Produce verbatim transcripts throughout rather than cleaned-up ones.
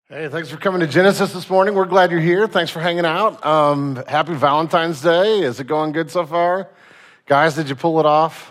Hey, thanks for coming to Genesis this morning. We're glad you're here. Thanks for hanging out. Um, happy Valentine's Day. Is it going good so far? Guys, did you pull it off?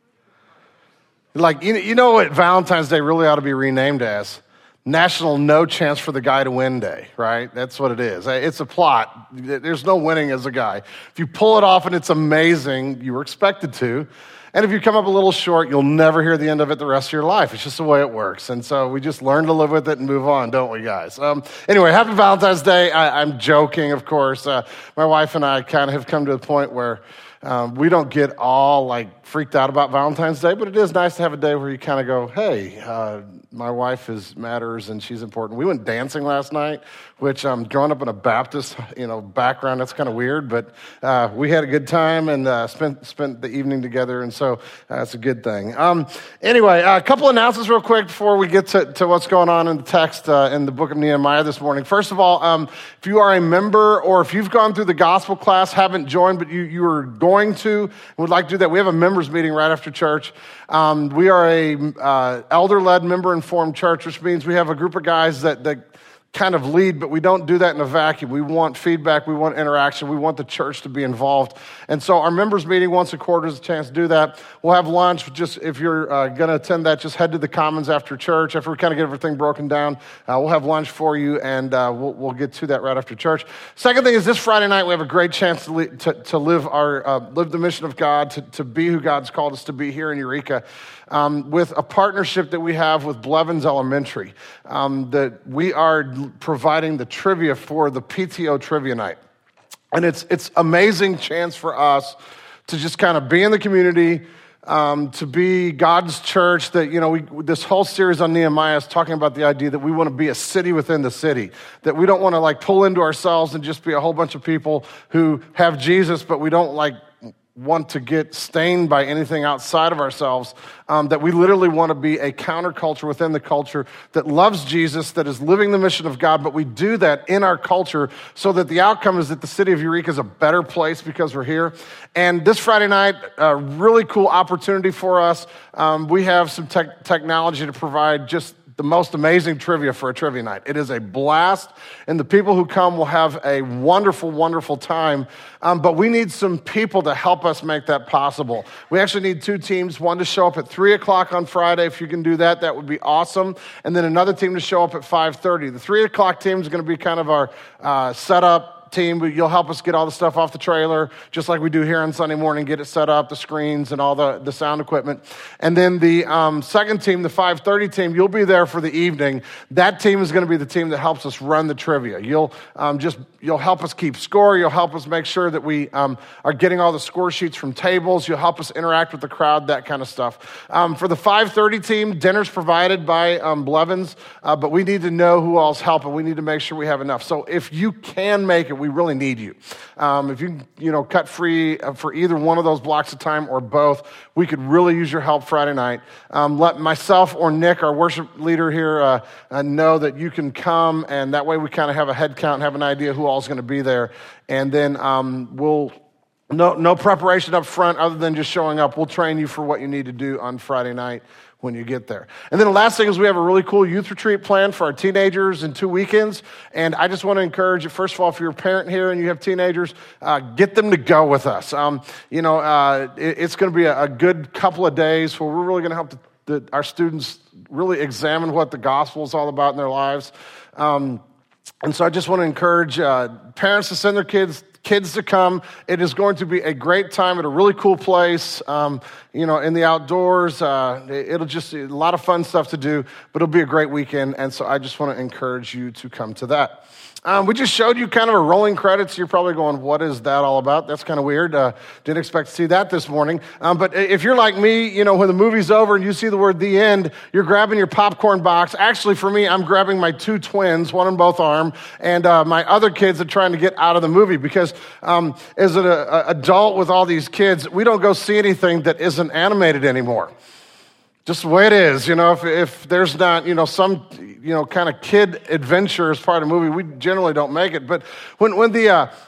Like, you, you know what Valentine's Day really ought to be renamed as? National No Chance for the Guy to Win Day, right? That's what it is. It's a plot. There's no winning as a guy. If you pull it off and it's amazing, you were expected to. And if you come up a little short, you'll never hear the end of it the rest of your life. It's just the way it works. And so we just learn to live with it and move on, don't we, guys? Um, anyway, happy Valentine's Day. I, I'm joking, of course. Uh, my wife and I kind of have come to a point where um, we don't get all like freaked out about Valentine's Day, but it is nice to have a day where you kind of go, hey, uh, my wife is matters and she's important. We went dancing last night, which um, growing up in a Baptist, you know, background, that's kind of weird, but uh, we had a good time and uh, spent spent the evening together, and so uh, that's a good thing. Um, anyway, uh, a couple announcements real quick before we get to, to what's going on in the text uh, in the book of Nehemiah this morning. First of all, um, if you are a member or if you've gone through the gospel class, haven't joined, but you, you are going to and would like to do that, we have a members meeting right after church. Um, we are a uh, elder-led, member-informed church, which means we have a group of guys that, that kind of lead, but we don't do that in a vacuum. We want feedback. We want interaction. We want the church to be involved. And so our members meeting once a quarter is a chance to do that. We'll have lunch. Just if you're uh, going to attend that, just head to the Commons after church. After we kind of get everything broken down, uh, we'll have lunch for you, and uh, we'll, we'll get to that right after church. Second thing is this Friday night, we have a great chance to, le- to, to live our uh, live the mission of God, to, to be who God's called us to be here in Eureka. Um, with a partnership that we have with Blevins Elementary, um, that we are providing the trivia for the P T O Trivia Night. And it's it's amazing chance for us to just kind of be in the community, um, to be God's church. That, you know, we, this whole series on Nehemiah is talking about the idea that we want to be a city within the city, that we don't want to like pull into ourselves and just be a whole bunch of people who have Jesus, but we don't like want to get stained by anything outside of ourselves, um, that we literally want to be a counterculture within the culture that loves Jesus, that is living the mission of God, but we do that in our culture so that the outcome is that the city of Eureka is a better place because we're here. And this Friday night, a really cool opportunity for us. Um, we have some tech technology to provide just the most amazing trivia for a trivia night. It is a blast, and the people who come will have a wonderful, wonderful time. Um, but we need some people to help us make that possible. We actually need two teams, one to show up at three o'clock on Friday. If you can do that, that would be awesome. And then another team to show up at five thirty. The three o'clock team is going to be kind of our uh, setup team, but you'll help us get all the stuff off the trailer, just like we do here on Sunday morning, get it set up, the screens and all the, the sound equipment. And then the um, second team, the five thirty team, you'll be there for the evening. That team is going to be the team that helps us run the trivia. You'll um, just, you'll help us keep score. You'll help us make sure that we um, are getting all the score sheets from tables. You'll help us interact with the crowd, that kind of stuff. Um, for the five thirty team, dinner's provided by um, Blevins, uh, but we need to know who all's helping. We need to make sure we have enough. So if you can make it, we really need you. Um, if you, you know, cut free for either one of those blocks of time or both, we could really use your help Friday night. Um, let myself or Nick, our worship leader here, uh, uh, know that you can come, and that way we kind of have a head count and have an idea who all's going to be there. And then um, we'll, no, no preparation up front other than just showing up. We'll train you for what you need to do on Friday night when you get there. And then the last thing is we have a really cool youth retreat planned for our teenagers in two weekends. And I just want to encourage you, first of all, if you're a parent here and you have teenagers, uh, get them to go with us. Um, you know, uh, it, it's going to be a, a good couple of days where we're really going to help the, the, our students really examine what the gospel is all about in their lives. Um, and so I just want to encourage uh, parents to send their kids kids to come. It is going to be a great time at a really cool place, um, you know, in the outdoors. Uh, it'll just be a lot of fun stuff to do, but it'll be a great weekend. And so I just want to encourage you to come to that. Um, we just showed you kind of a rolling credits. You're probably going, what is that all about? That's kind of weird. Uh, didn't expect to see that this morning. Um, but if you're like me, you know, when the movie's over and you see the word the end, you're grabbing your popcorn box. Actually, for me, I'm grabbing my two twins, one on both arm, and uh, my other kids are trying to get out of the movie because um, as an a, adult with all these kids, we don't go see anything that isn't animated anymore. Just the way it is, you know, if, if there's not, you know, some, you know, kind of kid adventure as part of the movie, we generally don't make it. But when, when the, uh,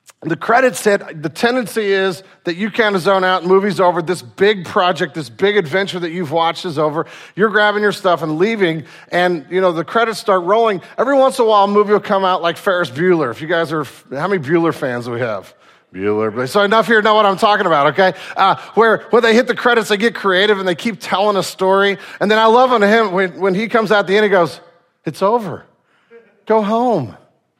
The credits hit, the tendency is that you kind of zone out, movie's over, this big project, this big adventure that you've watched is over. You're grabbing your stuff and leaving, and you know the credits start rolling. Every once in a while, a movie will come out like Ferris Bueller. If you guys are, how many Bueller fans do we have? Bueller. So enough here to know what I'm talking about, okay? Uh, where when they hit the credits, they get creative and they keep telling a story. And then I love on him when, when he comes out at the end, he goes, "It's over. Go home."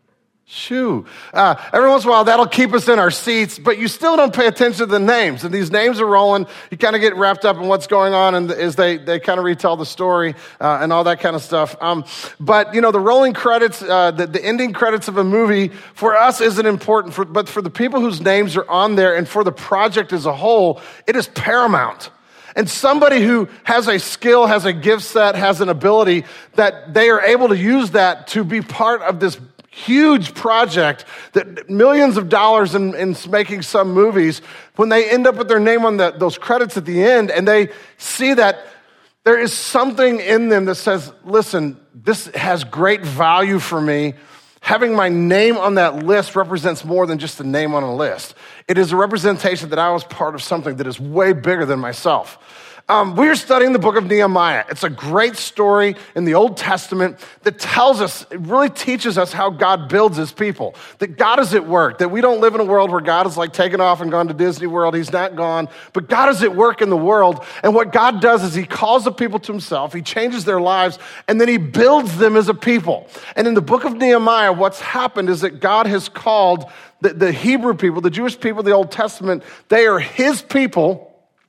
Shoo. Uh, every once in a while, that'll keep us in our seats, but you still don't pay attention to the names. And these names are rolling. You kind of get wrapped up in what's going on and as they, they kind of retell the story uh, and all that kind of stuff. Um, but, you know, the rolling credits, uh, the, the ending credits of a movie for us isn't important, for, but for the people whose names are on there and for the project as a whole, it is paramount. And somebody who has a skill, has a gift set, has an ability that they are able to use that to be part of this huge project that millions of dollars in, in making some movies, when they end up with their name on the, those credits at the end and they see that there is something in them that says, listen, this has great value for me. Having my name on that list represents more than just a name on a list. It is a representation that I was part of something that is way bigger than myself. Um, we are studying the book of Nehemiah. It's a great story in the Old Testament that tells us, it really teaches us how God builds his people. That God is at work, that we don't live in a world where God is like taken off and gone to Disney World. He's not gone, but God is at work in the world. And what God does is he calls the people to himself, he changes their lives, and then he builds them as a people. And in the book of Nehemiah, what's happened is that God has called the, the Hebrew people, the Jewish people of the Old Testament, they are his people.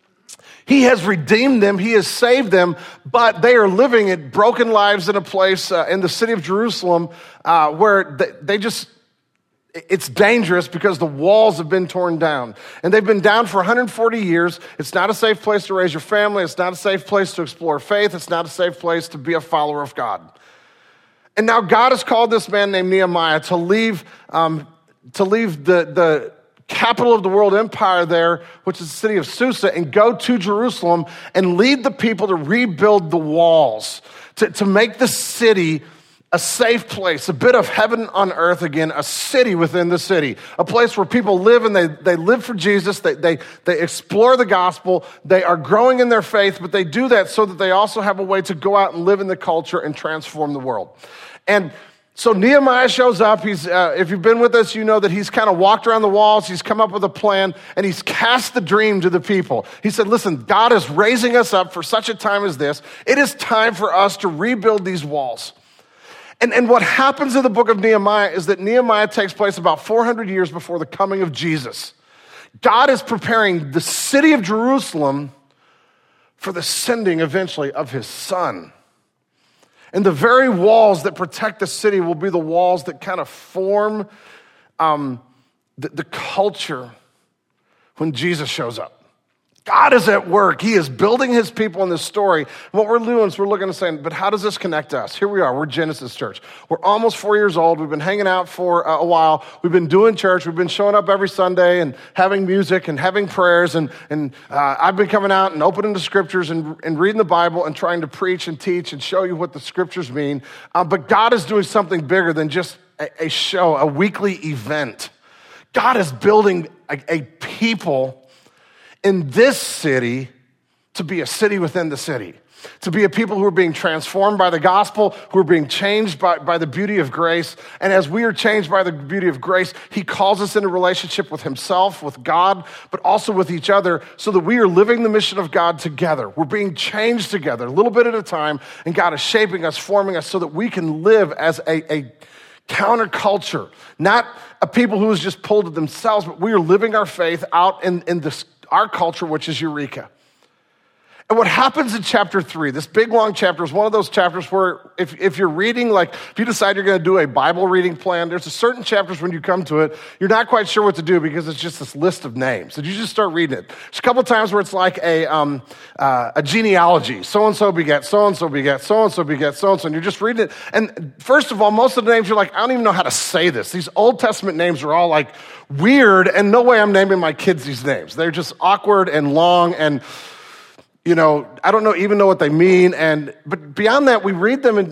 He has redeemed them, he has saved them, but they are living in broken lives in a place uh, in the city of Jerusalem uh, where they, they just, it's dangerous because the walls have been torn down. And they've been down for one hundred forty years. It's not a safe place to raise your family. It's not a safe place to explore faith. It's not a safe place to be a follower of God. And now God has called this man named Nehemiah to leave, um, to leave the, the capital of the world empire there, which is the city of Susa, and go to Jerusalem and lead the people to rebuild the walls, to, to make the city a safe place, a bit of heaven on earth again, a city within the city, a place where people live and they, they live for Jesus, they, they, they explore the gospel, they are growing in their faith, but they do that so that they also have a way to go out and live in the culture and transform the world. And so Nehemiah shows up. He's, uh, if you've been with us, you know that he's kind of walked around the walls. He's come up with a plan, and he's cast the dream to the people. He said, listen, God is raising us up for such a time as this. It is time for us to rebuild these walls. And, and what happens in the book of Nehemiah is that Nehemiah takes place about four hundred years before the coming of Jesus. God is preparing the city of Jerusalem for the sending eventually of his son. And the very walls that protect the city will be the walls that kind of form um, the, the culture when Jesus shows up. God is at work. He is building his people in this story. And what we're doing is we're looking and saying, but how does this connect to us? Here we are. We're Genesis Church. We're almost four years old. We've been hanging out for a while. We've been doing church. We've been showing up every Sunday and having music and having prayers. And, and uh, I've been coming out and opening the scriptures and, and reading the Bible and trying to preach and teach and show you what the scriptures mean. Uh, but God is doing something bigger than just a, a show, a weekly event. God is building a, a people in this city to be a city within the city, to be a people who are being transformed by the gospel, who are being changed by, by the beauty of grace. And as we are changed by the beauty of grace, he calls us into relationship with himself, with God, but also with each other so that we are living the mission of God together. We're being changed together a little bit at a time, and God is shaping us, forming us so that we can live as a, a counterculture, not a people who is just pulled to themselves, but we are living our faith out in, in this our culture, which is Eureka. And what happens in chapter three, this big long chapter, is one of those chapters where if, if you're reading, like if you decide you're going to do a Bible reading plan, there's a certain chapters when you come to it, you're not quite sure what to do because it's just this list of names. And you just start reading it. There's a couple of times where it's like a, um, uh, a genealogy. So-and-so begat, so-and-so begat, so-and-so begat, so-and-so. And you're just reading it. And first of all, most of the names, you're like, I don't even know how to say this. These Old Testament names are all like weird, and no way I'm naming my kids these names. They're just awkward and long and, you know, I don't know even know what they mean. And but beyond that, we read them and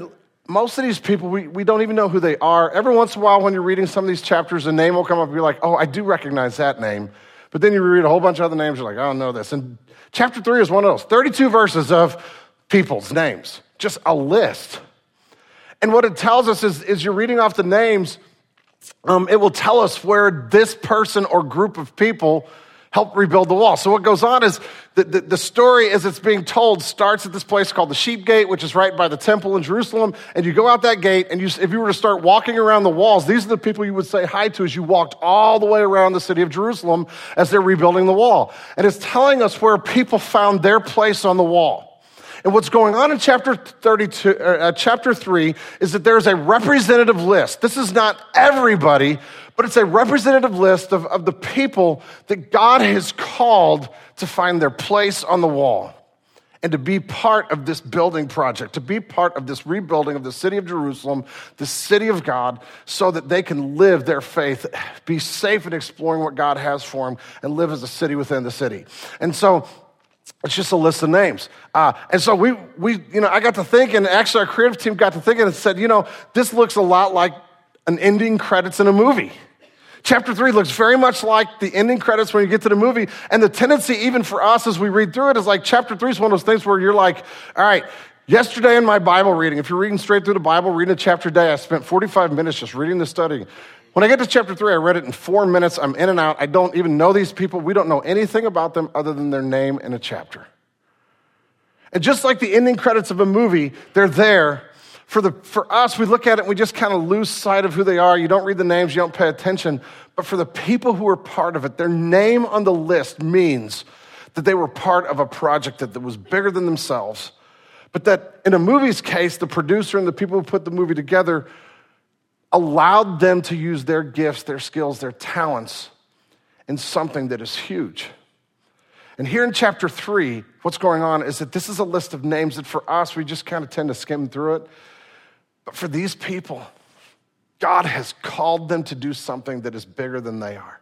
most of these people, we, we don't even know who they are. Every once in a while when you're reading some of these chapters, a name will come up and you're like, oh, I do recognize that name. But then you read a whole bunch of other names, you're like, I don't know this. And chapter three is one of those, thirty-two verses of people's names, just a list. And what it tells us is, is you're reading off the names, um, it will tell us where this person or group of people helped rebuild the wall. So what goes on is the, the, the story as it's being told starts at this place called the Sheep Gate, which is right by the temple in Jerusalem. And you go out that gate, and you, if you were to start walking around the walls, these are the people you would say hi to as you walked all the way around the city of Jerusalem as they're rebuilding the wall. And it's telling us where people found their place on the wall. And what's going on in chapter thirty-two, uh, chapter three, is that there's a representative list. This is not everybody, but it's a representative list of, of the people that God has called to find their place on the wall and to be part of this building project, to be part of this rebuilding of the city of Jerusalem, the city of God, so that they can live their faith, be safe in exploring what God has for them, and live as a city within the city. And so it's just a list of names. Uh, and so we, we, you know, I got to thinking, actually our creative team got to thinking and said, you know, this looks a lot like an ending credits in a movie. Chapter three looks very much like the ending credits when you get to the movie. And the tendency, even for us as we read through it, is like chapter three is one of those things where you're like, all right, yesterday in my Bible reading, if you're reading straight through the Bible, reading a chapter a day, I spent forty-five minutes just reading the study. When I get to chapter three, I read it in four minutes. I'm in and out. I don't even know these people. We don't know anything about them other than their name in a chapter. And just like the ending credits of a movie, they're there. For the for us, we look at it and we just kind of lose sight of who they are. You don't read the names, you don't pay attention. But for the people who are part of it, their name on the list means that they were part of a project that, that was bigger than themselves. But that in a movie's case, the producer and the people who put the movie together allowed them to use their gifts, their skills, their talents in something that is huge. And here in chapter three, what's going on is that this is a list of names that for us, we just kind of tend to skim through it. But for these people, God has called them to do something that is bigger than they are.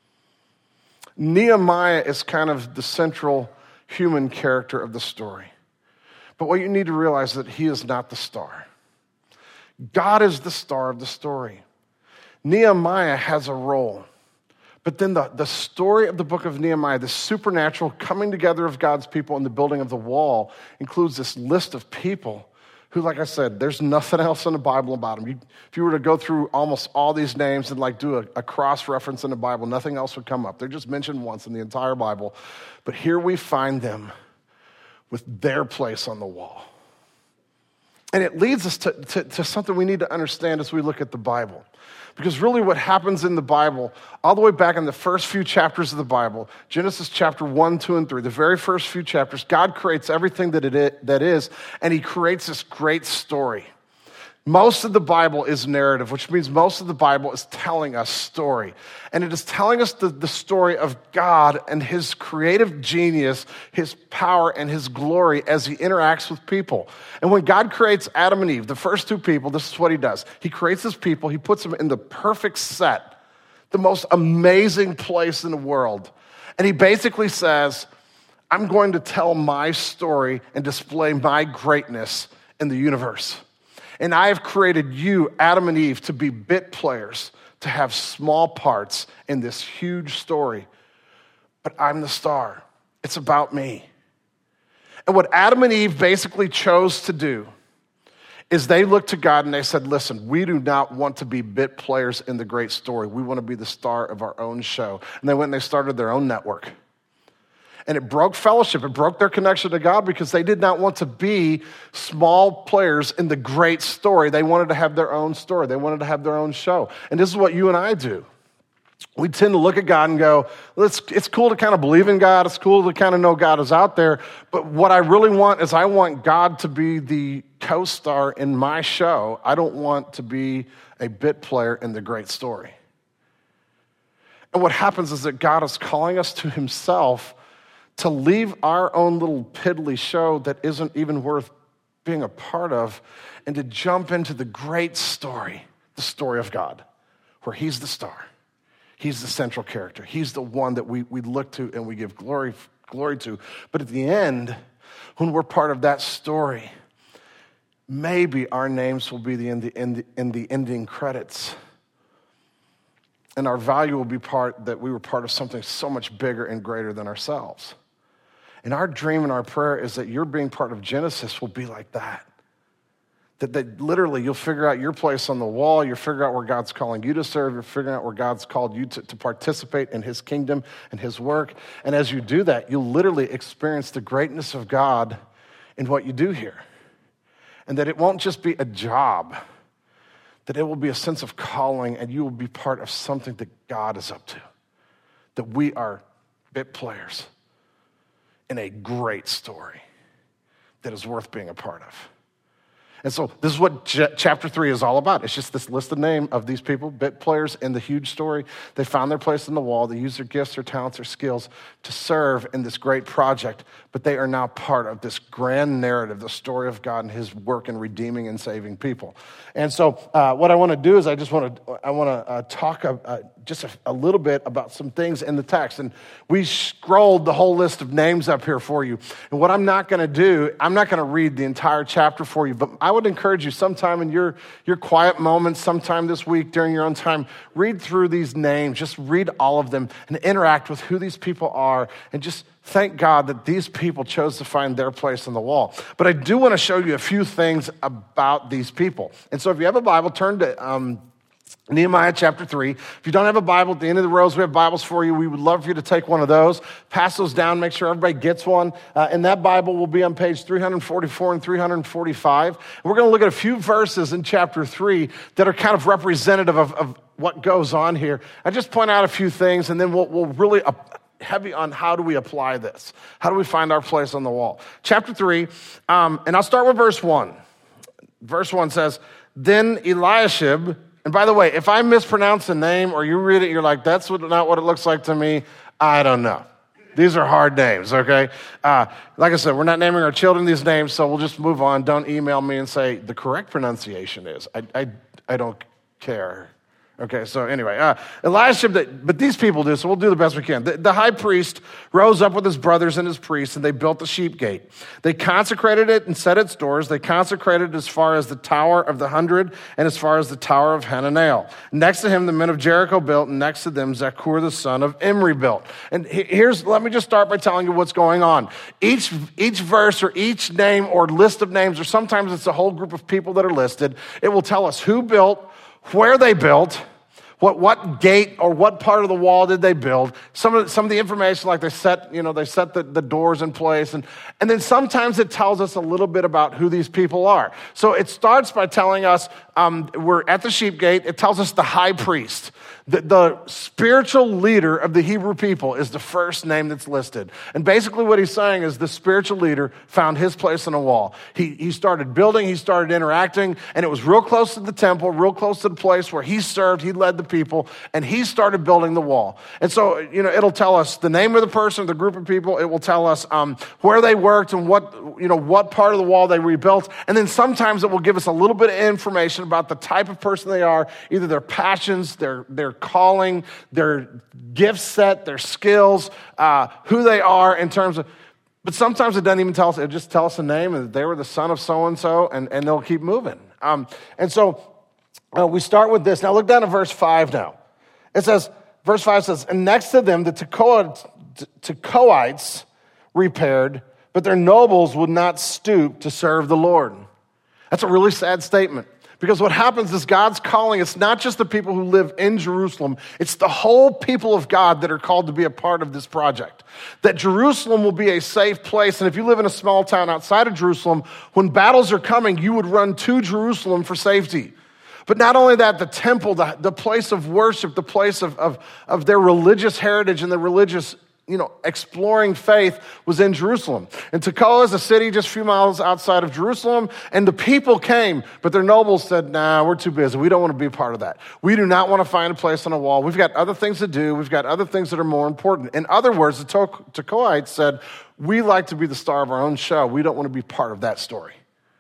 Nehemiah is kind of the central human character of the story. But what you need to realize is that he is not the star. God is the star of the story. Nehemiah has a role. But then the, the story of the book of Nehemiah, the supernatural coming together of God's people in the building of the wall, includes this list of people who, like I said, there's nothing else in the Bible about them. You, if you were to go through almost all these names and like do a, a cross-reference in the Bible, nothing else would come up. They're just mentioned once in the entire Bible. But here we find them with their place on the wall. And it leads us to, to, to something we need to understand as we look at the Bible. Because really what happens in the Bible, all the way back in the first few chapters of the Bible, Genesis chapter one, two, and three, the very first few chapters, God creates everything that it is, that is, and he creates this great story. Most of the Bible is narrative, which means most of the Bible is telling us story. And it is telling us the, the story of God and his creative genius, his power, and his glory as he interacts with people. And when God creates Adam and Eve, the first two people, this is what he does. He creates his people, he puts them in the perfect set, the most amazing place in the world. And he basically says, I'm going to tell my story and display my greatness in the universe. And I have created you, Adam and Eve, to be bit players, to have small parts in this huge story. But I'm the star. It's about me. And what Adam and Eve basically chose to do is they looked to God and they said, listen, we do not want to be bit players in the great story. We want to be the star of our own show. And they went and they started their own network. And it broke fellowship. It broke their connection to God because they did not want to be small players in the great story. They wanted to have their own story. They wanted to have their own show. And this is what you and I do. We tend to look at God and go, well, it's, it's cool to kind of believe in God. It's cool to kind of know God is out there. But what I really want is I want God to be the co-star in my show. I don't want to be a bit player in the great story. And what happens is that God is calling us to himself to leave our own little piddly show that isn't even worth being a part of, and to jump into the great story, the story of God, where he's the star. He's the central character. He's the one that we, we look to and we give glory, glory to. But at the end, when we're part of that story, maybe our names will be the in, the in the in the ending credits. And our value will be part that we were part of something so much bigger and greater than ourselves. And our dream and our prayer is that your being part of Genesis will be like that. That, that literally you'll figure out your place on the wall, you'll figure out where God's calling you to serve, you're figuring out where God's called you to, to participate in his kingdom and his work. And as you do that, you'll literally experience the greatness of God in what you do here. And that it won't just be a job, that it will be a sense of calling and you will be part of something that God is up to. That we are bit players in a great story that is worth being a part of. And so this is what j- chapter three is all about. It's just this list of name of these people, bit players in the huge story. They found their place in the wall. They used their gifts, their talents, their skills to serve in this great project, but they are now part of this grand narrative, the story of God and his work in redeeming and saving people. And so uh, what I want to do is I just want to I want to uh, talk uh, just a, a little bit about some things in the text. And we scrolled the whole list of names up here for you. And what I'm not going to do, I'm not going to read the entire chapter for you, but I would encourage you sometime in your, your quiet moments, sometime this week during your own time, read through these names, just read all of them and interact with who these people are and just thank God that these people chose to find their place on the wall. But I do want to show you a few things about these people. And so if you have a Bible, turn to um, Nehemiah chapter three. If you don't have a Bible, at the end of the rows, we have Bibles for you. We would love for you to take one of those. Pass those down. Make sure everybody gets one. Uh, and that Bible will be on page three forty-four and three forty-five. And we're going to look at a few verses in chapter three that are kind of representative of, of what goes on here. I just point out a few things, and then we'll, we'll really uh, heavy on how do we apply this? How do we find our place on the wall? Chapter three, um, and I'll start with verse one. Verse one says, then Eliashib. And by the way, if I mispronounce a name or you read it, you're like, that's what, not what it looks like to me, I don't know. These are hard names, okay? Uh, like I said, we're not naming our children these names, so we'll just move on. Don't email me and say the correct pronunciation is. I, I, I don't care. Okay, so anyway, uh, Eliashib, but these people do, so we'll do the best we can. The, the high priest rose up with his brothers and his priests, and they built the sheep gate. They consecrated it and set its doors. They consecrated it as far as the Tower of the Hundred and as far as the Tower of Hananel. Next to him, the men of Jericho built, and next to them, Zakur, the son of Imri, built. And here's, let me just start by telling you what's going on. Each, each verse or each name or list of names, or sometimes it's a whole group of people that are listed, it will tell us who built, where they built, what what gate or what part of the wall did they build. Some of the, some of the information, like they set, you know, they set the, the doors in place. And, and then sometimes it tells us a little bit about who these people are. So it starts by telling us um, we're at the sheep gate. It tells us the high priest. The, the spiritual leader of the Hebrew people is the first name that's listed. And basically what he's saying is the spiritual leader found his place on a wall. He, he started building, he started interacting, and it was real close to the temple, real close to the place where he served, he led the people, and he started building the wall. And so, you know, it'll tell us the name of the person, the group of people. It will tell us um, where they worked and what, you know, what part of the wall they rebuilt. And then sometimes it will give us a little bit of information about the type of person they are, either their passions, their, their calling, their gift set, their skills, uh, who they are in terms of, but sometimes it doesn't even tell us, it just tells us a name and they were the son of so-and-so and, and they'll keep moving. Um, and so uh, we start with this. Now look down to verse five now. It says, verse five says, and next to them the Tekoites, Tekoites repaired, but their nobles would not stoop to serve the Lord. That's a really sad statement. Because what happens is God's calling, it's not just the people who live in Jerusalem, it's the whole people of God that are called to be a part of this project. That Jerusalem will be a safe place, and if you live in a small town outside of Jerusalem, when battles are coming, you would run to Jerusalem for safety. But not only that, the temple, the, the place of worship, the place of, of, of their religious heritage and their religious, you know, exploring faith was in Jerusalem. And Tekoa is a city just a few miles outside of Jerusalem, and the people came, but their nobles said, nah, we're too busy. We don't want to be a part of that. We do not want to find a place on a wall. We've got other things to do. We've got other things that are more important. In other words, the Tekoites said, we like to be the star of our own show. We don't want to be part of that story.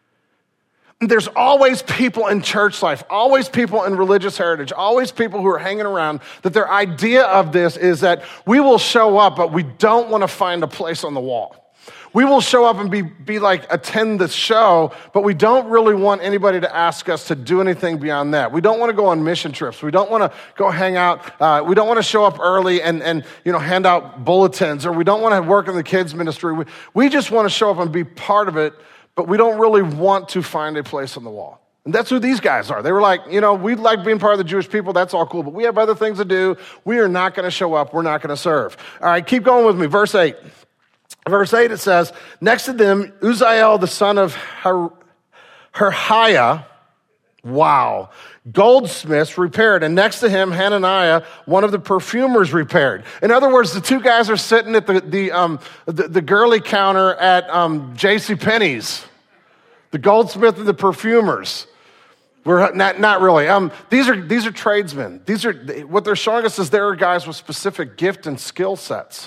There's always people in church life, always people in religious heritage, always people who are hanging around that their idea of this is that we will show up, but we don't want to find a place on the wall. we will show up and be, be like, attend the show, but we don't really want anybody to ask us to do anything beyond that. We don't want to go on mission trips. We don't want to go hang out. Uh, we don't want to show up early and, and, you know, hand out bulletins, or we don't want to work in the kids ministry. We, we just want to show up and be part of it, but we don't really want to find a place on the wall. And that's who these guys are. They were like, you know, we like being part of the Jewish people. That's all cool, but we have other things to do. We are not going to show up. We're not going to serve. All right, keep going with me. Verse eight. Verse eight, it says, next to them, Uzziel, the son of Her- Herhiah, wow, goldsmiths repaired. And next to him, Hananiah, one of the perfumers repaired. In other words, the two guys are sitting at the, the, um, the, the girly counter at um, JCPenney's. The goldsmith and the perfumers. We're not, not really. Um, these are these are tradesmen. These are what they're showing us is there are guys with specific gift and skill sets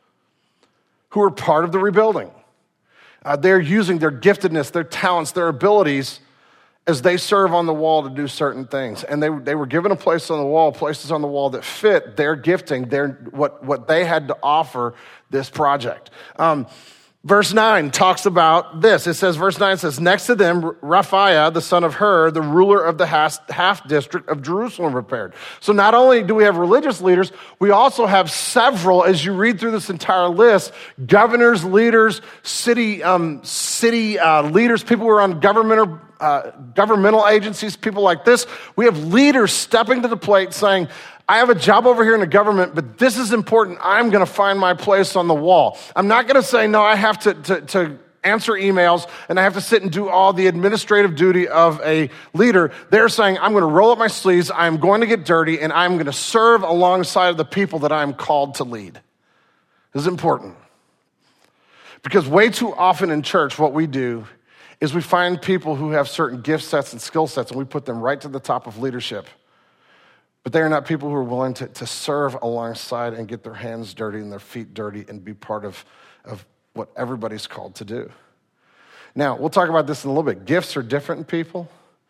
who are part of the rebuilding. Uh, they're using their giftedness, their talents, their abilities as they serve on the wall to do certain things. And they they were given a place on the wall, places on the wall that fit their gifting, their what what they had to offer this project. Um, Verse nine talks about this. It says, verse nine says, next to them, Raphiah, the son of Hur, the ruler of the half district of Jerusalem, repaired. So not only do we have religious leaders, we also have several, as you read through this entire list, governors, leaders, city um, city uh, leaders, people who are on governmental, uh, governmental agencies, people like this. We have leaders stepping to the plate saying, I have a job over here in the government, but this is important. I'm going to find my place on the wall. I'm not going to say, no, I have to, to, to answer emails and I have to sit and do all the administrative duty of a leader. They're saying, I'm going to roll up my sleeves, I'm going to get dirty, and I'm going to serve alongside of the people that I'm called to lead. This is important. Because way too often in church, what we do is we find people who have certain gift sets and skill sets, and we put them right to the top of leadership. But they are not people who are willing to, to serve alongside and get their hands dirty and their feet dirty and be part of, of what everybody's called to do. Now, we'll talk about this in a little bit. Gifts are different in people,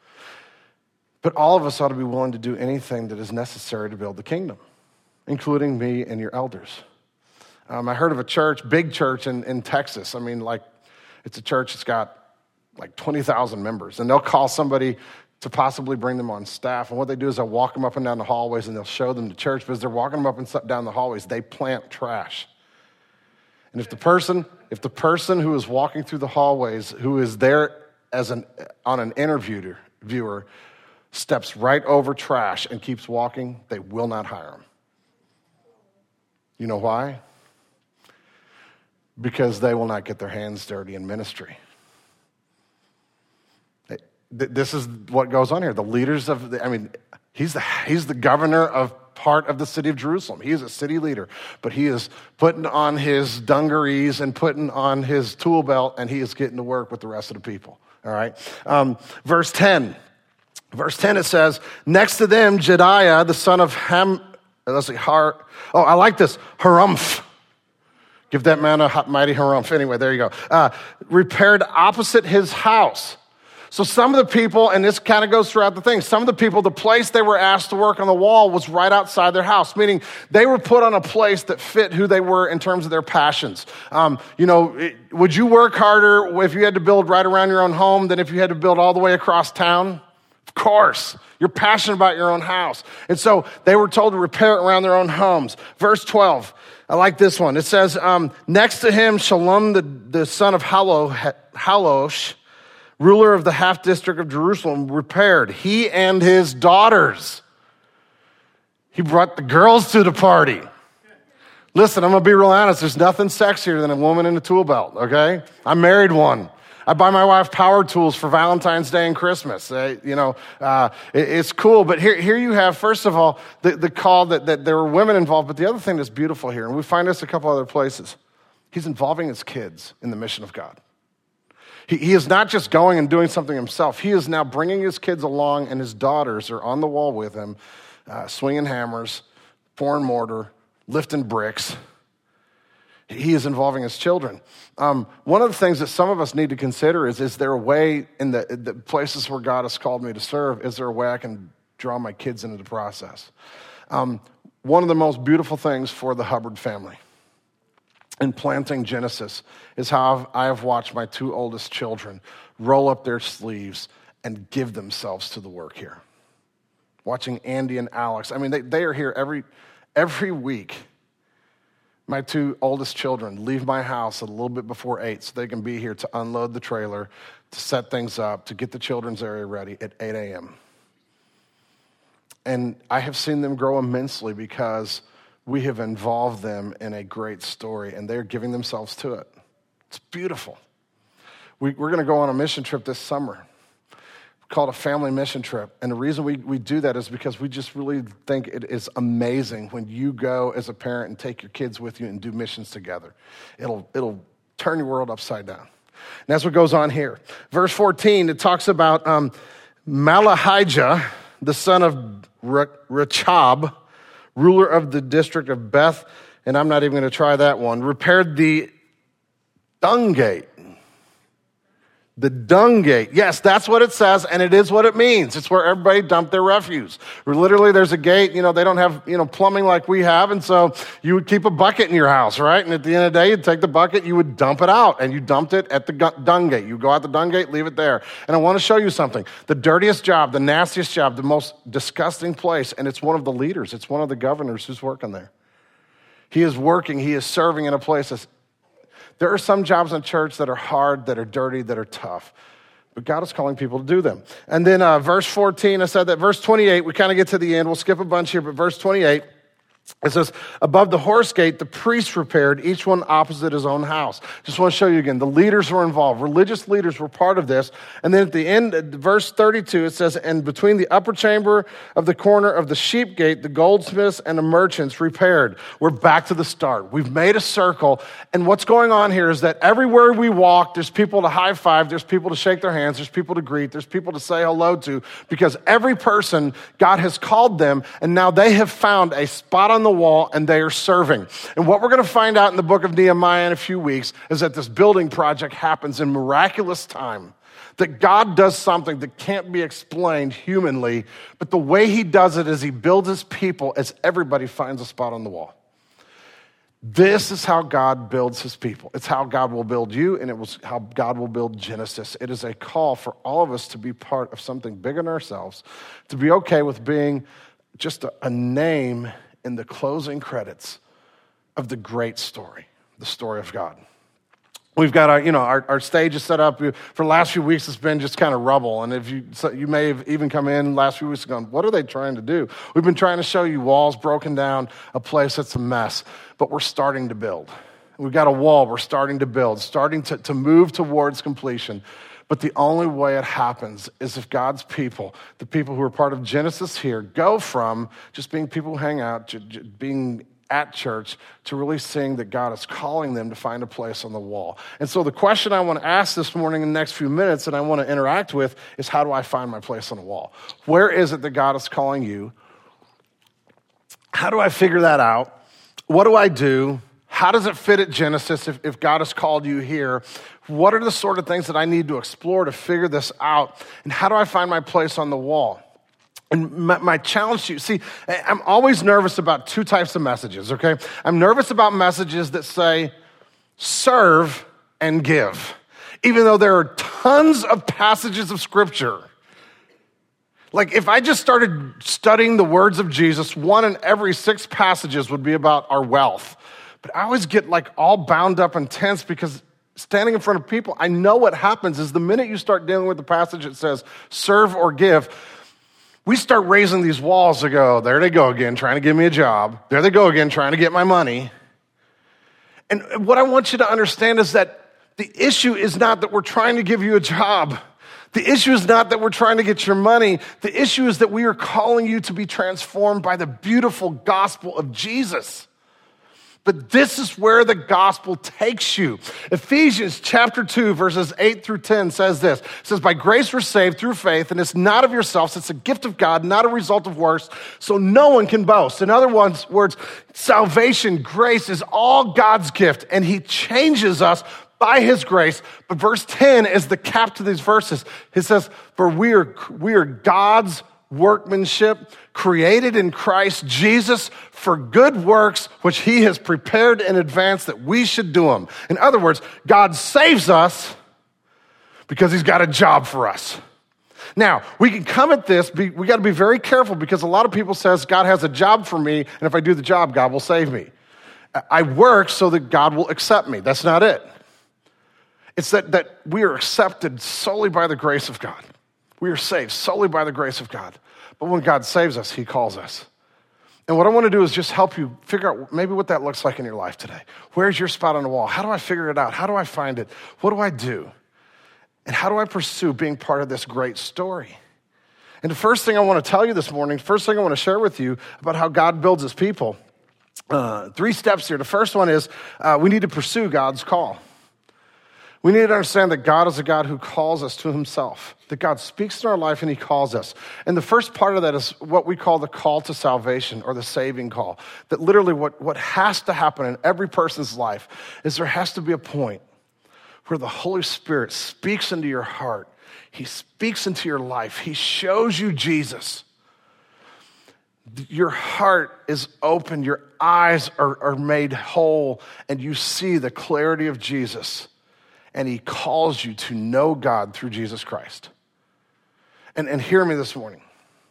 but all of us ought to be willing to do anything that is necessary to build the kingdom, including me and your elders. Um, I heard of a church, big church in, in Texas. I mean, like, it's a church that's got like twenty thousand members, and they'll call somebody to possibly bring them on staff. And what they do is they'll walk them up and down the hallways and they'll show them the church. But as they're walking them up and down the hallways, they plant trash. And if the person, if the person who is walking through the hallways, who is there as an on an interviewer, viewer, steps right over trash and keeps walking, they will not hire them. You know why? Because they will not get their hands dirty in ministry. This is what goes on here. The leaders of, the, I mean, he's the, he's the governor of part of the city of Jerusalem. He is a city leader, but he is putting on his dungarees and putting on his tool belt, and he is getting to work with the rest of the people. All right. Um, verse ten. Verse ten, it says, next to them, Jediah, the son of Ham, let's see, Har, oh, I like this, Harumph. Give that man a mighty harumph. Anyway, there you go. Uh, repaired opposite his house. So some of the people, and this kind of goes throughout the thing, some of the people, the place they were asked to work on the wall was right outside their house, meaning they were put on a place that fit who they were in terms of their passions. Um, you know, it, would you work harder if you had to build right around your own home than if you had to build all the way across town? Of course. You're passionate about your own house. And so they were told to repair it around their own homes. Verse twelve, I like this one. It says, um, next to him, Shalom, the, the son of Halosh, ruler of the half district of Jerusalem, repaired. He and his daughters. He brought the girls to the party. Listen, I'm going to be real honest. There's nothing sexier than a woman in a tool belt, okay? I married one. I buy my wife power tools for Valentine's Day and Christmas. Uh, you know, uh, it, it's cool. But here, here you have, first of all, the, the call that, that there were women involved. But the other thing that's beautiful here, and we find this a couple other places, he's involving his kids in the mission of God. He, he is not just going and doing something himself. He is now bringing his kids along, and his daughters are on the wall with him, uh, swinging hammers, pouring mortar, lifting bricks. He is involving his children. Um, one of the things that some of us need to consider is, is there a way in the, the places where God has called me to serve, is there a way I can draw my kids into the process? Um, one of the most beautiful things for the Hubbard family in planting Genesis is how I've, I have watched my two oldest children roll up their sleeves and give themselves to the work here. Watching Andy and Alex. I mean, they, they are here every every week. My two oldest children leave my house a little bit before eight so they can be here to unload the trailer, to set things up, to get the children's area ready at eight a.m. And I have seen them grow immensely because we have involved them in a great story, and they're giving themselves to it. It's beautiful. We, we're going to go on a mission trip this summer called a family mission trip. And the reason we, we do that is because we just really think it is amazing when you go as a parent and take your kids with you and do missions together. It'll, it'll turn your world upside down. And that's what goes on here. Verse fourteen, it talks about um, Malahijah, the son of Rechab, ruler of the district of Beth, and I'm not even going to try that one, repaired the dung gate. The dung gate. Yes, that's what it says, and it is what it means. It's where everybody dumped their refuse. Or literally, there's a gate. You know, they don't have, you know, plumbing like we have, and so you would keep a bucket in your house, right? And at the end of the day, you'd take the bucket, you would dump it out, and you dumped it at the dung gate. You go out the dung gate, leave it there. And I want to show you something. The dirtiest job, the nastiest job, the most disgusting place, and it's one of the leaders. It's one of the governors who's working there. He is working, he is serving in a place that's There are some jobs in church that are hard, that are dirty, that are tough. But God is calling people to do them. And then uh, verse fourteen, I said that. Verse twenty-eight, we kind of get to the end. We'll skip a bunch here, but verse twenty-eight, it says, above the horse gate, the priests repaired, each one opposite his own house. Just want to show you again, the leaders were involved. Religious leaders were part of this. And then at the end, verse thirty-two, it says, and between the upper chamber of the corner of the sheep gate, the goldsmiths and the merchants repaired. We're back to the start. We've made a circle. And what's going on here is that everywhere we walk, there's people to high five, there's people to shake their hands, there's people to greet, there's people to say hello to, because every person, God has called them, and now they have found a spot on the wall and they are serving. And what we're going to find out in the book of Nehemiah in a few weeks is that this building project happens in miraculous time. That God does something that can't be explained humanly, but the way he does it is he builds his people as everybody finds a spot on the wall. This is how God builds his people. It's how God will build you, and it was how God will build Genesis. It is a call for all of us to be part of something bigger than ourselves, to be okay with being just a, a name in the closing credits of the great story, the story of God. We've got our, you know, our, our stage is set up. For the last few weeks, it's been just kind of rubble. And if you, so you may have even come in last few weeks and gone, what are they trying to do? We've been trying to show you walls broken down, a place that's a mess, but we're starting to build. We've got a wall we're starting to build, starting to, to move towards completion. But the only way it happens is if God's people, the people who are part of Genesis here, go from just being people who hang out, j- j- being at church, to really seeing that God is calling them to find a place on the wall. And so the question I want to ask this morning in the next few minutes and I want to interact with is, how do I find my place on the wall? Where is it that God is calling you? How do I figure that out? What do I do? How does it fit at Genesis if, if God has called you here? What are the sort of things that I need to explore to figure this out? And how do I find my place on the wall? And my, my challenge to you, see, I'm always nervous about two types of messages, okay? I'm nervous about messages that say, serve and give. Even though there are tons of passages of scripture. Like if I just started studying the words of Jesus, one in every six passages would be about our wealth. But I always get like all bound up and tense because standing in front of people, I know what happens is the minute you start dealing with the passage that says serve or give, we start raising these walls to go, there they go again, trying to give me a job. There they go again, trying to get my money. And what I want you to understand is that the issue is not that we're trying to give you a job. The issue is not that we're trying to get your money. The issue is that we are calling you to be transformed by the beautiful gospel of Jesus. But this is where the gospel takes you. Ephesians chapter two, verses eight through ten says this. It says, by grace we're saved through faith, and it's not of yourselves, it's a gift of God, not a result of works, so no one can boast. In other words, salvation, grace is all God's gift, and he changes us by his grace. But verse ten is the cap to these verses. It says, for we are, we are God's workmanship, created in Christ Jesus for good works, which he has prepared in advance that we should do them. In other words, God saves us because he's got a job for us. Now, we can come at this, be, we got to be very careful because a lot of people says God has a job for me, and if I do the job, God will save me. I work so that God will accept me. That's not it. It's that, that we are accepted solely by the grace of God. We are saved solely by the grace of God. But when God saves us, he calls us. And what I want to do is just help you figure out maybe what that looks like in your life today. Where's your spot on the wall? How do I figure it out? How do I find it? What do I do? And how do I pursue being part of this great story? And the first thing I want to tell you this morning, first thing I want to share with you about how God builds his people, uh, three steps here. The first one is uh, we need to pursue God's call. We need to understand that God is a God who calls us to himself, that God speaks in our life and he calls us. And the first part of that is what we call the call to salvation or the saving call. That literally what, what has to happen in every person's life is there has to be a point where the Holy Spirit speaks into your heart. He speaks into your life. He shows you Jesus. Your heart is open. Your eyes are, are made whole and you see the clarity of Jesus. And he calls you to know God through Jesus Christ. And, and hear me this morning.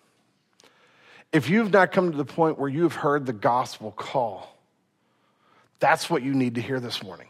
If you've not come to the point where you've heard the gospel call, that's what you need to hear this morning.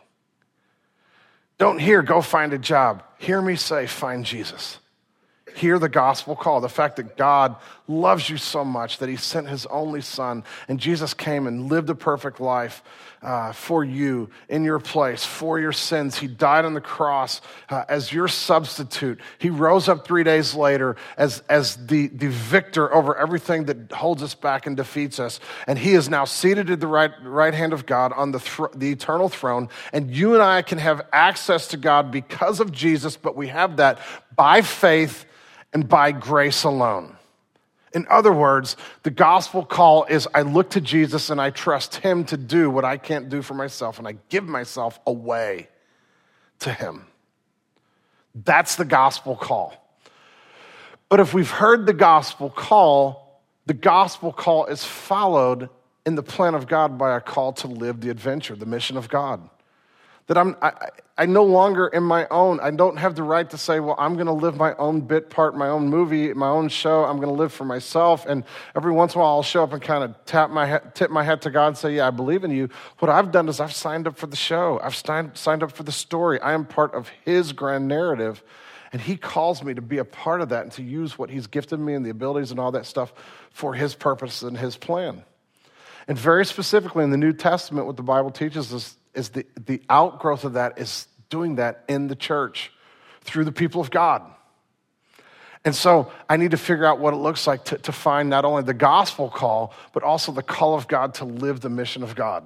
Don't hear, go find a job. Hear me say, find Jesus. Hear the gospel call, the fact that God loves you so much that he sent his only son, and Jesus came and lived a perfect life uh, for you in your place, for your sins. He died on the cross uh, as your substitute. He rose up three days later as, as the, the victor over everything that holds us back and defeats us. And he is now seated at the right, right hand of God on the, thro- the eternal throne. And you and I can have access to God because of Jesus, but we have that by faith and by grace alone. In other words, the gospel call is I look to Jesus and I trust him to do what I can't do for myself, and I give myself away to him. That's the gospel call. But if we've heard the gospel call, the gospel call is followed in the plan of God by a call to live the adventure, the mission of God. That I'm, I, I no longer am my own. I don't have the right to say, well, I'm going to live my own bit part, my own movie, my own show. I'm going to live for myself. And every once in a while, I'll show up and kind of tap my head, tip my head to God and say, yeah, I believe in you. What I've done is I've signed up for the show. I've signed, signed up for the story. I am part of his grand narrative. And he calls me to be a part of that and to use what he's gifted me and the abilities and all that stuff for his purpose and his plan. And very specifically in the New Testament, what the Bible teaches us is the, the outgrowth of that is doing that in the church through the people of God. And so I need to figure out what it looks like to, to find not only the gospel call, but also the call of God to live the mission of God.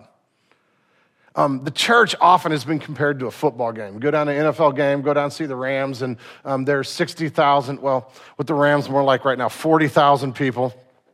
Um, the church often has been compared to a football game. Go down to an N F L game, go down and see the Rams, and um, there's sixty thousand, well, with the Rams more like right now, forty thousand people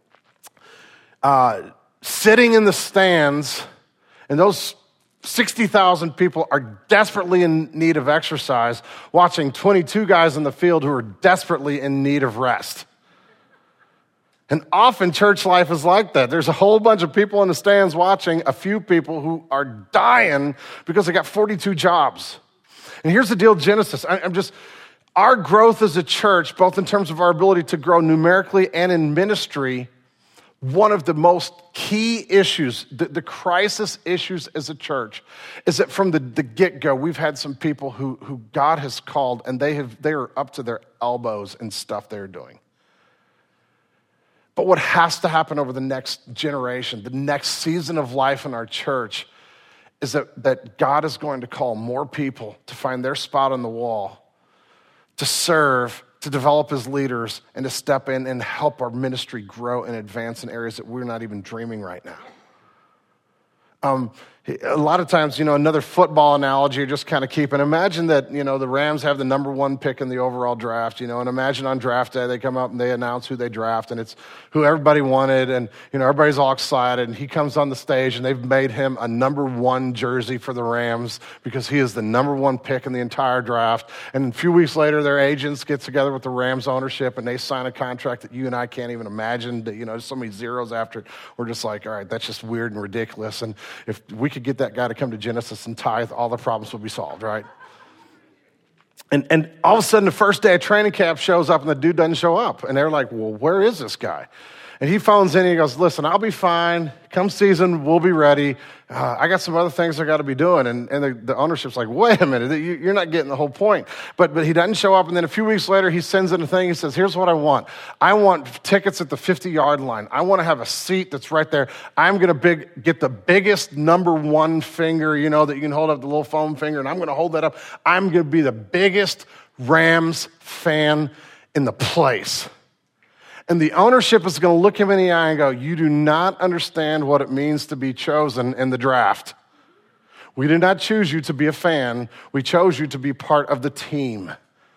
uh, sitting in the stands, and those sixty thousand people are desperately in need of exercise, watching twenty-two guys in the field who are desperately in need of rest. And often church life is like that. There's a whole bunch of people in the stands watching a few people who are dying because they got forty-two jobs. And here's the deal, Genesis. I'm just, our growth as a church, both in terms of our ability to grow numerically and in ministry, one of the most key issues, the, the crisis issues as a church, is that from the, the get-go, we've had some people who, who God has called, and they have they are up to their elbows in stuff they're doing. But what has to happen over the next generation, the next season of life in our church, is that, that God is going to call more people to find their spot on the wall, to serve, to develop as leaders, and to step in and help our ministry grow and advance in areas that we're not even dreaming right now. Um, A lot of times, you know, another football analogy, just kind of keep, and imagine that, you know, the Rams have the number one pick in the overall draft, you know, and imagine on draft day, they come up and they announce who they draft, and it's who everybody wanted, and, you know, everybody's all excited, and he comes on the stage, and they've made him a number one jersey for the Rams because he is the number one pick in the entire draft, and a few weeks later, their agents get together with the Rams ownership, and they sign a contract that you and I can't even imagine, that, you know, there's so many zeros after it. We're just like, all right, that's just weird and ridiculous, and if we could get that guy to come to Genesis and tithe, all the problems will be solved, right? And and all of a sudden, the first day of training camp shows up, and the dude doesn't show up. And they're like, well, where is this guy? And he phones in, and he goes, listen, I'll be fine. Come season, we'll be ready. Uh, I got some other things I got to be doing. And, and the, the ownership's like, wait a minute, you, you're not getting the whole point. But but he doesn't show up, and then a few weeks later, he sends in a thing. He says, here's what I want. I want tickets at the fifty-yard line. I want to have a seat that's right there. I'm going to big get the biggest number one finger, you know, that you can hold up, the little foam finger, and I'm going to hold that up. I'm going to be the biggest Rams fan in the place. And the ownership is going to look him in the eye and go, you do not understand what it means to be chosen in the draft. We did not choose you to be a fan. We chose you to be part of the team.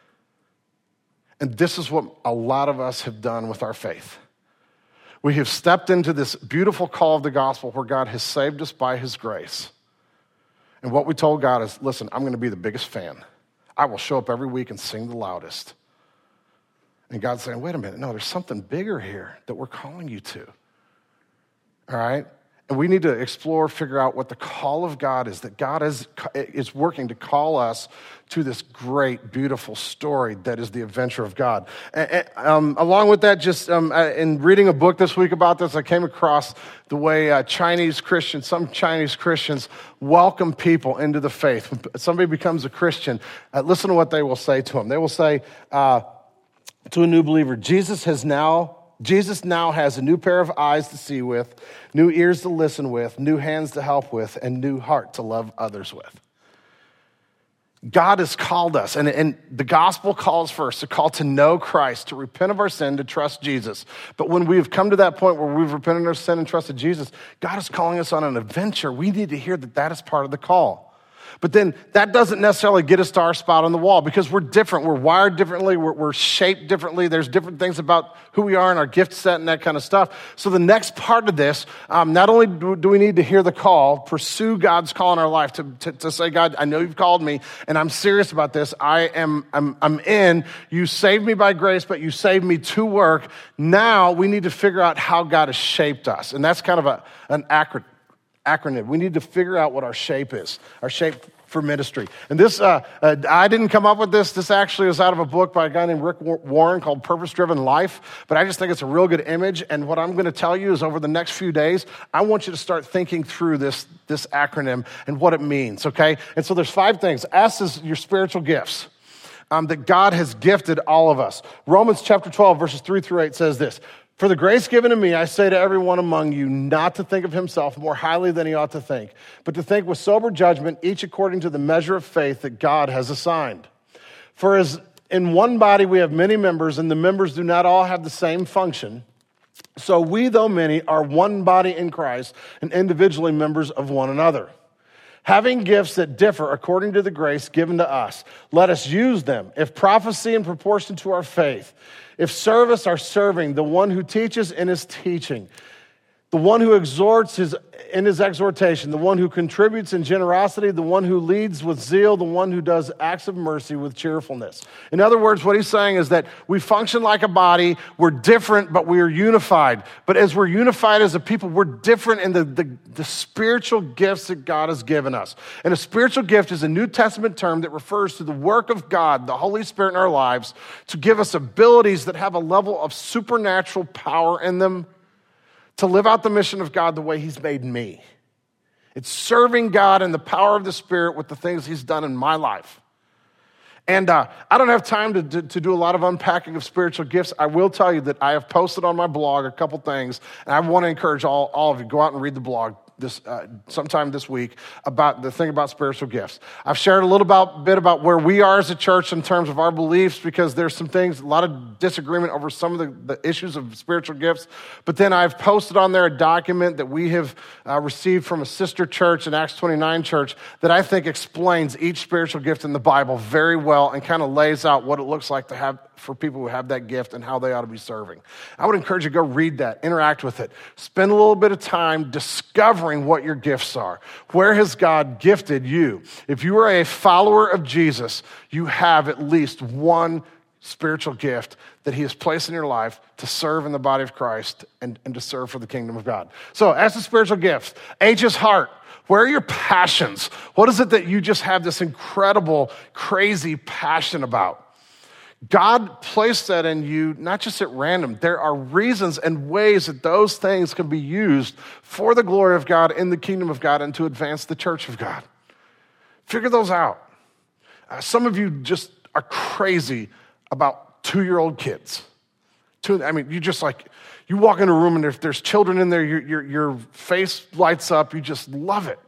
And this is what a lot of us have done with our faith. We have stepped into this beautiful call of the gospel where God has saved us by his grace. And what we told God is, listen, I'm going to be the biggest fan. I will show up every week and sing the loudest. And God's saying, wait a minute, no, there's something bigger here that we're calling you to. All right? And we need to explore, figure out what the call of God is, that God is, is working to call us to this great, beautiful story that is the adventure of God. And, um, along with that, just um, in reading a book this week about this, I came across the way uh, Chinese Christians, some Chinese Christians welcome people into the faith. When somebody becomes a Christian, uh, listen to what they will say to them. They will say, uh, to a new believer, Jesus has now, Jesus now has a new pair of eyes to see with, new ears to listen with, new hands to help with, and new heart to love others with. God has called us, and, and the gospel calls first, a call to know Christ, to repent of our sin, to trust Jesus. But when we've come to that point where we've repented of our sin and trusted Jesus, God is calling us on an adventure. We need to hear that that is part of the call. But then that doesn't necessarily get us to our spot on the wall because we're different. We're wired differently. We're, we're shaped differently. There's different things about who we are and our gift set and that kind of stuff. So the next part of this, um, not only do, do we need to hear the call, pursue God's call in our life to, to, to say, God, I know you've called me and I'm serious about this. I am, I'm, I'm in. You saved me by grace, but you saved me to work. Now we need to figure out how God has shaped us. And that's kind of a, an acronym. acronym. We need to figure out what our shape is, our shape for ministry. And this, uh, uh, I didn't come up with this. This actually is out of a book by a guy named Rick Warren called Purpose Driven Life. But I just think it's a real good image. And what I'm going to tell you is over the next few days, I want you to start thinking through this, this acronym and what it means, okay? And so there's five things. S is your spiritual gifts. Um, that God has gifted all of us. Romans chapter twelve, verses three through eight says this, for the grace given to me, I say to everyone among you, not to think of himself more highly than he ought to think, but to think with sober judgment, each according to the measure of faith that God has assigned. For as in one body we have many members, and the members do not all have the same function, so we, though many, are one body in Christ, and individually members of one another. Having gifts that differ according to the grace given to us, let us use them. If prophecy in proportion to our faith, if service, our serving, the one who teaches in his teaching, the one who exhorts his, in his exhortation, the one who contributes in generosity, the one who leads with zeal, the one who does acts of mercy with cheerfulness. In other words, what he's saying is that we function like a body, we're different, but we are unified. But as we're unified as a people, we're different in the, the, the spiritual gifts that God has given us. And a spiritual gift is a New Testament term that refers to the work of God, the Holy Spirit in our lives, to give us abilities that have a level of supernatural power in them, to live out the mission of God the way he's made me. It's serving God in the power of the Spirit with the things he's done in my life. And uh, I don't have time to, to, to do a lot of unpacking of spiritual gifts. I will tell you that I have posted on my blog a couple things, and I want to encourage all, all of you, go out and read the blog. this uh, sometime this week about the thing about spiritual gifts. I've shared a little about, bit about where we are as a church in terms of our beliefs, because there's some things, a lot of disagreement over some of the, the issues of spiritual gifts. But then I've posted on there a document that we have uh, received from a sister church, an Acts twenty-nine church, that I think explains each spiritual gift in the Bible very well and kind of lays out what it looks like to have for people who have that gift and how they ought to be serving. I would encourage you to go read that, interact with it. Spend a little bit of time discovering what your gifts are. Where has God gifted you? If you are a follower of Jesus, you have at least one spiritual gift that he has placed in your life to serve in the body of Christ and, and to serve for the kingdom of God. So as a spiritual gift, H's heart. Where are your passions? What is it that you just have this incredible, crazy passion about? God placed that in you, not just at random. There are reasons and ways that those things can be used for the glory of God in the kingdom of God and to advance the church of God. Figure those out. Uh, some of you just are crazy about two-year-old kids. Two, I mean, you just like, you walk in a room and if there's children in there, your, your, your face lights up. You just love it.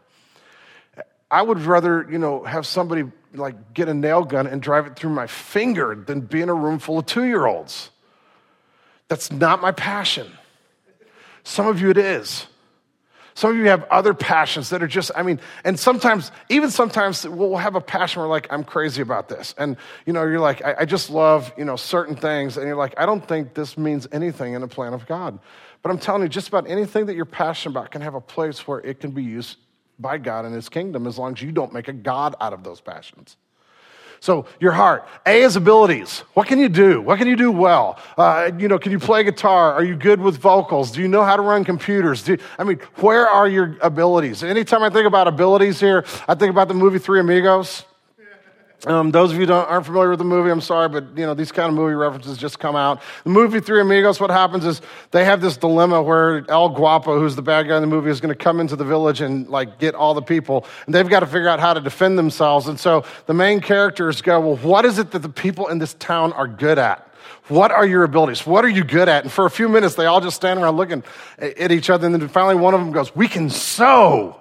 I would rather, you know, have somebody like get a nail gun and drive it through my finger than be in a room full of two-year-olds. That's not my passion. Some of you it is. Some of you have other passions that are just, I mean, and sometimes, even sometimes we'll have a passion where like, I'm crazy about this. And, you know, you're like, I, I just love, you know, certain things. And you're like, I don't think this means anything in the plan of God. But I'm telling you, just about anything that you're passionate about can have a place where it can be used by God in his kingdom, as long as you don't make a God out of those passions. So your heart. A is abilities. What can you do? What can you do well? Uh, you know, can you play guitar? Are you good with vocals? Do you know how to run computers? Do you, I mean, where are your abilities? Anytime I think about abilities here, I think about the movie Three Amigos. Um, those of you who don't, aren't familiar with the movie, I'm sorry, but you know these kind of movie references just come out. The movie Three Amigos, what happens is they have this dilemma where El Guapo, who's the bad guy in the movie, is going to come into the village and like get all the people, and they've got to figure out how to defend themselves. And so the main characters go, well, what is it that the people in this town are good at? What are your abilities? What are you good at? And for a few minutes, they all just stand around looking at each other, and then finally one of them goes, we can sew.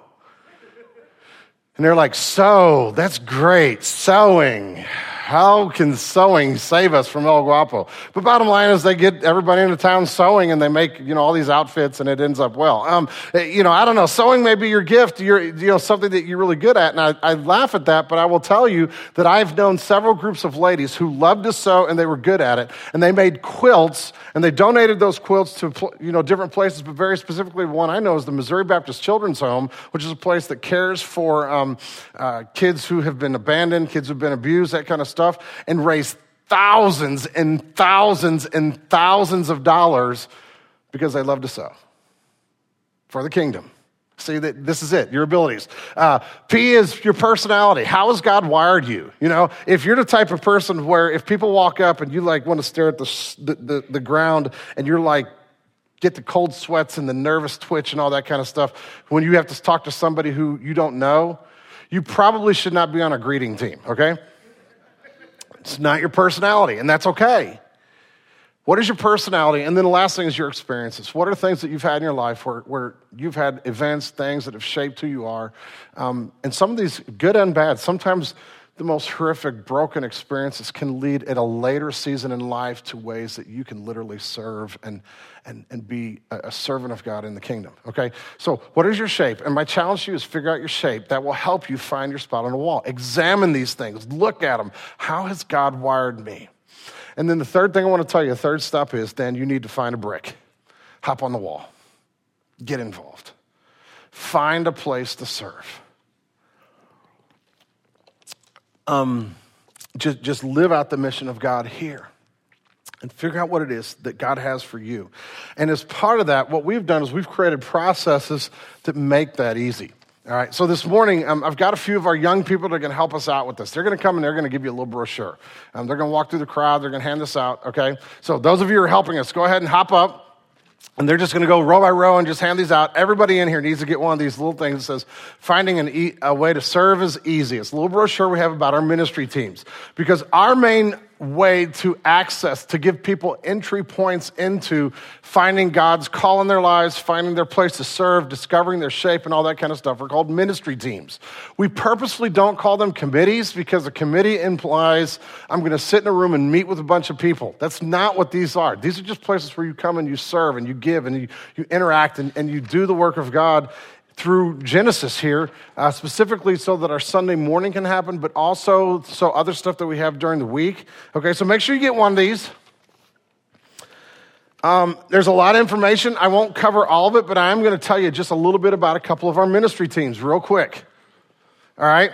And they're like, sew, that's great, sewing. How can sewing save us from El Guapo? But bottom line is they get everybody in the town sewing and they make, you know, all these outfits and it ends up well. Um, you know, I don't know, sewing may be your gift, you're, you know, something that you're really good at. And I, I laugh at that, but I will tell you that I've known several groups of ladies who loved to sew and they were good at it. And they made quilts and they donated those quilts to, you know, different places, but very specifically one I know is the Missouri Baptist Children's Home, which is a place that cares for um, uh, kids who have been abandoned, kids who've been abused, that kind of stuff. stuff and raise thousands and thousands and thousands of dollars because they love to sew for the kingdom. See, that this is it, your abilities. Uh, P is your personality. How has God wired you? You know, if you're the type of person where if people walk up and you like want to stare at the, the, the, the ground and you're like, get the cold sweats and the nervous twitch and all that kind of stuff, when you have to talk to somebody who you don't know, you probably should not be on a greeting team, okay? It's not your personality, and that's okay. What is your personality? And then the last thing is your experiences. What are things that you've had in your life where, where you've had events, things that have shaped who you are? Um, and some of these, good and bad, sometimes the most horrific, broken experiences can lead at a later season in life to ways that you can literally serve and, and, and be a, a servant of God in the kingdom, okay? So what is your shape? And my challenge to you is figure out your shape. That will help you find your spot on the wall. Examine these things. Look at them. How has God wired me? And then the third thing I want to tell you, the third step is then you need to find a brick. Hop on the wall. Get involved. Find a place to serve. Um, just, just live out the mission of God here and figure out what it is that God has for you. And as part of that, what we've done is we've created processes that make that easy. All right, so this morning, um, I've got a few of our young people that are going to help us out with this. They're going to come and they're going to give you a little brochure. Um, they're going to walk through the crowd. They're going to hand this out, okay? So those of you who are helping us, go ahead and hop up. And they're just going to go row by row and just hand these out. Everybody in here needs to get one of these little things that says, finding an e- a way to serve is easy. It's a little brochure we have about our ministry teams. Because our main way to access, to give people entry points into finding God's call in their lives, finding their place to serve, discovering their shape, and all that kind of stuff. We're called ministry teams. We purposely don't call them committees because a committee implies I'm going to sit in a room and meet with a bunch of people. That's not what these are. These are just places where you come and you serve and you give and you, you interact and, and you do the work of God through Genesis here, uh, specifically so that our Sunday morning can happen, but also so other stuff that we have during the week. Okay, so make sure you get one of these. Um, there's a lot of information. I won't cover all of it, but I am going to tell you just a little bit about a couple of our ministry teams real quick. All right?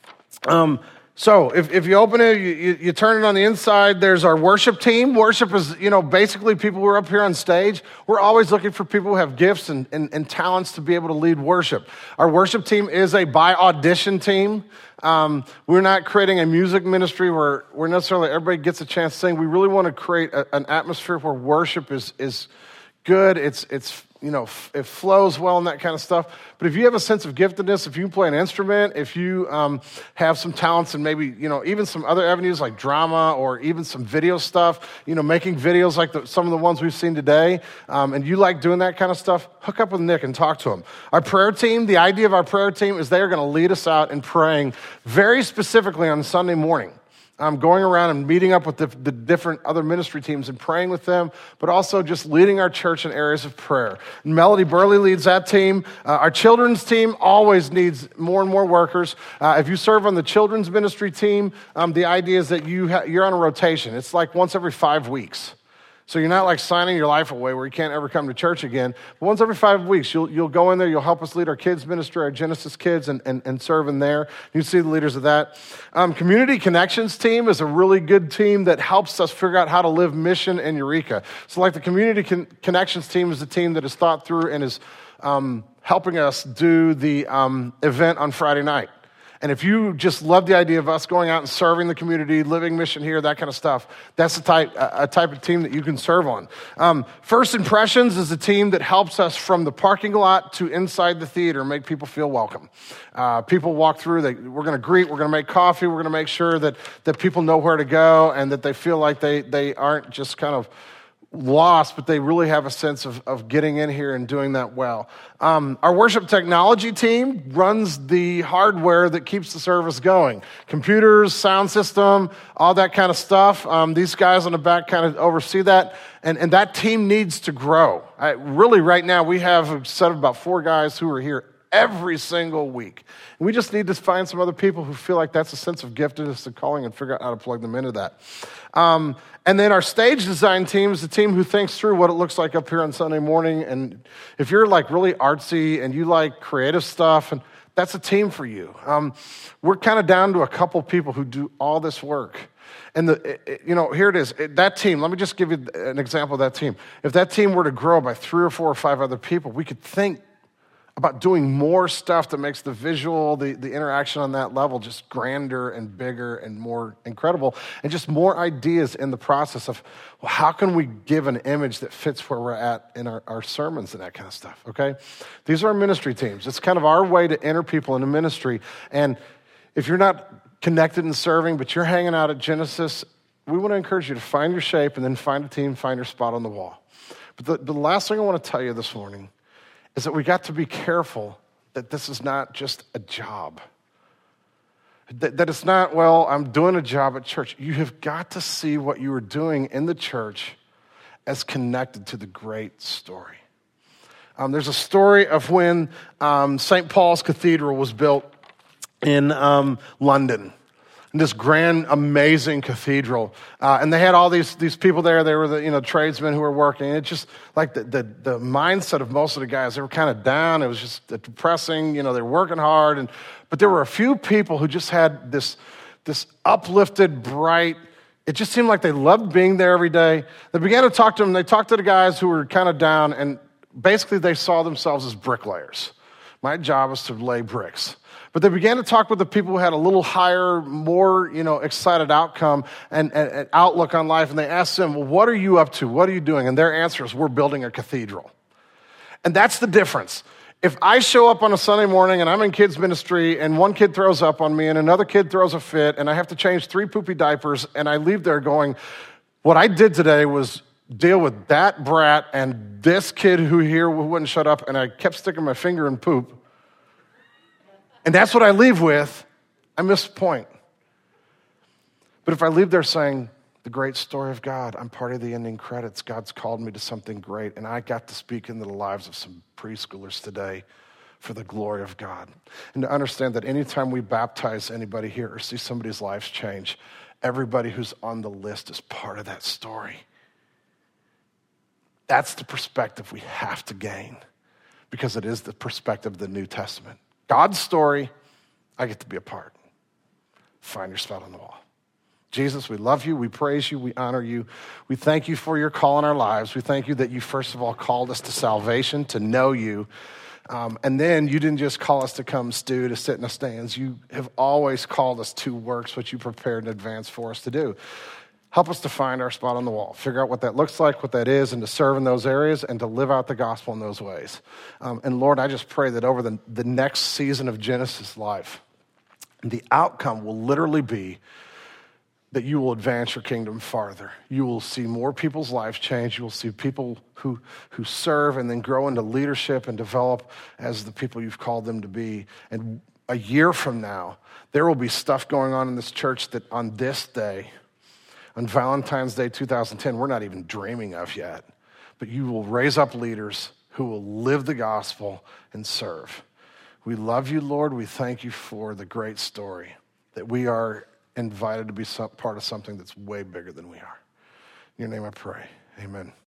Um, So if, if you open it, you, you, you turn it on the inside, there's our worship team. Worship is, you know, basically people who are up here on stage. We're always looking for people who have gifts and, and, and talents to be able to lead worship. Our worship team is a by audition team. Um, we're not creating a music ministry where, where necessarily everybody gets a chance to sing. We really want to create a, an atmosphere where worship is, is good. It's, it's, you know, it flows well and that kind of stuff. But if you have a sense of giftedness, if you play an instrument, if you um, have some talents and maybe, you know, even some other avenues like drama or even some video stuff, you know, making videos like the, some of the ones we've seen today, um, and you like doing that kind of stuff, hook up with Nick and talk to him. Our prayer team, the idea of our prayer team is they are going to lead us out in praying very specifically on Sunday morning. Um, going around and meeting up with the, the different other ministry teams and praying with them, but also just leading our church in areas of prayer. And Melody Burley leads that team. Uh, our children's team always needs more and more workers. Uh, if you serve on the children's ministry team, um, the idea is that you ha- you're on a rotation. It's like once every five weeks. So you're not like signing your life away where you can't ever come to church again. But once every five weeks, you'll you'll go in there, you'll help us lead our kids ministry, our Genesis kids, and, and, and serve in there. You see the leaders of that. Um, Community Connections team is a really good team that helps us figure out how to live mission in Eureka. So like the Community Con- Connections team is the team that is thought through and is um, helping us do the um, event on Friday night. And if you just love the idea of us going out and serving the community, living mission here, that kind of stuff, that's the type, a type of team that you can serve on. Um, First Impressions is a team that helps us from the parking lot to inside the theater make people feel welcome. Uh, people walk through, they, we're going to greet, we're going to make coffee, we're going to make sure that, that people know where to go and that they feel like they, they aren't just kind of lost, but they really have a sense of, of getting in here and doing that well. Um, our worship technology team runs the hardware that keeps the service going. Computers, sound system, all that kind of stuff. Um, these guys on the back kind of oversee that, and, and that team needs to grow. I, really, right now, we have a set of about four guys who are here every single week. And we just need to find some other people who feel like that's a sense of giftedness and calling and figure out how to plug them into that. Um, and then our stage design team is the team who thinks through what it looks like up here on Sunday morning. And if you're like really artsy and you like creative stuff, and that's a team for you. Um, we're kind of down to a couple people who do all this work. And, the, it, you know, here it is. It, that team, let me just give you an example of that team. If that team were to grow by three or four or five other people, we could think about doing more stuff that makes the visual, the, the interaction on that level just grander and bigger and more incredible, and just more ideas in the process of, well, how can we give an image that fits where we're at in our, our sermons and that kind of stuff, okay? These are our ministry teams. It's kind of our way to enter people into ministry. And if you're not connected and serving, but you're hanging out at Genesis, we want to encourage you to find your shape and then find a team, find your spot on the wall. But the, the last thing I want to tell you this morning is that we got to be careful that this is not just a job. That, that it's not, well, I'm doing a job at church. You have got to see what you are doing in the church as connected to the great story. Um, there's a story of when um, Saint Paul's Cathedral was built in um, London. And this grand, amazing cathedral. Uh, and they had all these these people there. They were the, you know, tradesmen who were working. And it's just like the, the, the mindset of most of the guys, they were kind of down. It was just depressing. You know, they were working hard. And But there were a few people who just had this, this uplifted, bright, it just seemed like they loved being there every day. They began to talk to them. They talked to the guys who were kind of down. And basically they saw themselves as bricklayers. My job was to lay bricks. But they began to talk with the people who had a little higher, more, you know, excited outcome and, and, and outlook on life. And they asked them, well, what are you up to? What are you doing? And their answer is, we're building a cathedral. And that's the difference. If I show up on a Sunday morning and I'm in kids ministry and one kid throws up on me and another kid throws a fit and I have to change three poopy diapers and I leave there going, what I did today was deal with that brat and this kid who here who wouldn't shut up, and I kept sticking my finger in poop, and that's what I leave with, I missed the point. But if I leave there saying, the great story of God, I'm part of the ending credits, God's called me to something great, and I got to speak into the lives of some preschoolers today for the glory of God. And to understand that anytime we baptize anybody here or see somebody's lives change, everybody who's on the list is part of that story. That's the perspective we have to gain, because it is the perspective of the New Testament. God's story, I get to be a part. Find your spot on the wall. Jesus, we love you, we praise you, we honor you. We thank you for your call in our lives. We thank you that you first of all called us to salvation, to know you. Um, and then you didn't just call us to come stew, to sit in the stands. You have always called us to works, what you prepared in advance for us to do. Help us to find our spot on the wall, figure out what that looks like, what that is, and to serve in those areas and to live out the gospel in those ways. Um, and Lord, I just pray that over the, the next season of Genesis life, the outcome will literally be that you will advance your kingdom farther. You will see more people's lives change. You will see people who, who serve and then grow into leadership and develop as the people you've called them to be. And a year from now, there will be stuff going on in this church that on this day, on Valentine's Day two thousand ten, we're not even dreaming of yet. But you will raise up leaders who will live the gospel and serve. We love you, Lord. We thank you for the great story that we are invited to be some, part of something that's way bigger than we are. In your name I pray, amen.